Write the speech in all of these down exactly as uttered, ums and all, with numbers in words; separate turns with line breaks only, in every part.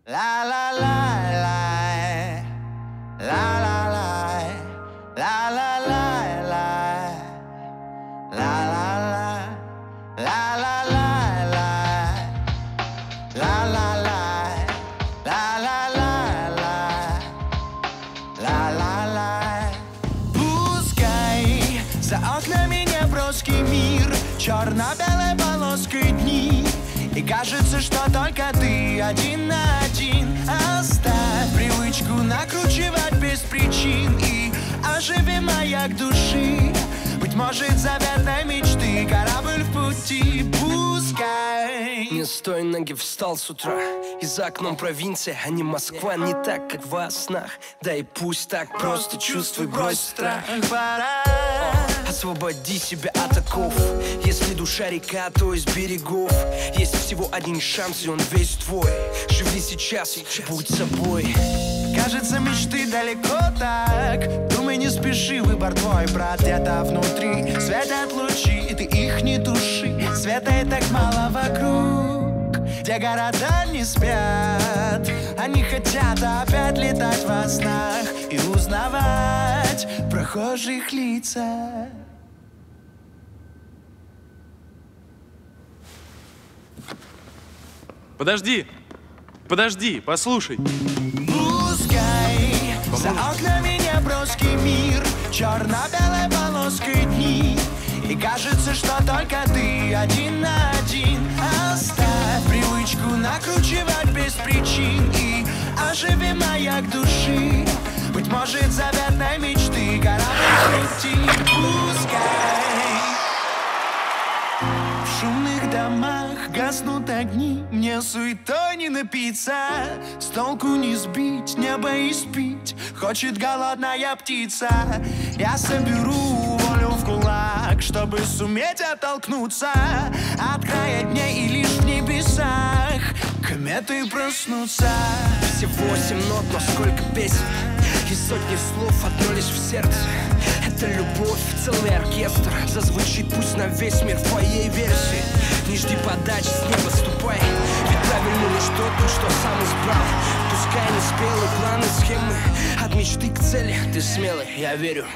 La la la la, la la la, la la la la, la la la, la la la la, la la la, la la la la, la la la. Пускай за окнами неброский мир, черно-белой полоской дни, и кажется, что только ты один на один. Оставь привычку накручивать без причин и оживи маяк души. Быть может, заветной мечты корабль в пути. Пускай
не с той ноги встал с утра, и за окном провинция, а не Москва. Не так, как во снах, да и пусть так. Просто чувствуй, брось страх.
Пора
освободи себя от оков. Если душа река, то из берегов. Есть всего один шанс, и он весь твой. Живи сейчас, сейчас. Будь собой.
Кажется, мечты далеко так. Думай, не спеши, выбор твой, брат. Где-то внутри светят лучи, и ты их не туши. Света и так мало вокруг, где города не спят. Они хотят опять летать во снах и узнавать прохожих лица.
Подожди, подожди, послушай.
Пускай за окнами неброский мир, черно-белой полоской дни, и кажется, что только ты один на один. Оставь привычку накручивать без причин и оживи маяк души. Быть может, заветной мечты корабль в пути. Пускай в шумных домах гаснут огни, мне суетой не напиться, с толку не сбить, небо испить хочет голодная птица. Я соберу волю в кулак, чтобы суметь оттолкнуться от края дней, и лишь в небесах кометы проснутся.
Всего семь нот, но сколько песен, и сотни слов, одно лишь в сердце. Это любовь, целый оркестр зазвучит пусть на весь мир в твоей версии. Не жди подачи, с неба ступай, ведь правильно лишь тот путь, что сам избрал. Пускай не спелые планы, схемы, от мечты к цели ты смелый, я верю.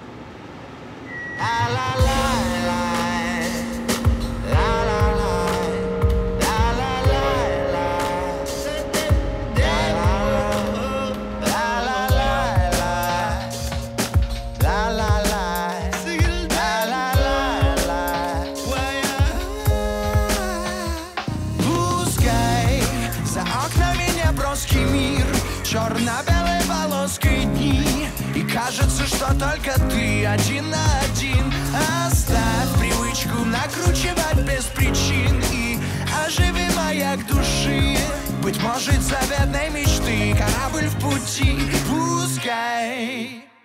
Мир, черно-белой полоской дни, и кажется, что только ты один на один. Оставь привычку накручивать без причин и оживи маяк души. Быть может, заветной мечты корабль в пути. Пускай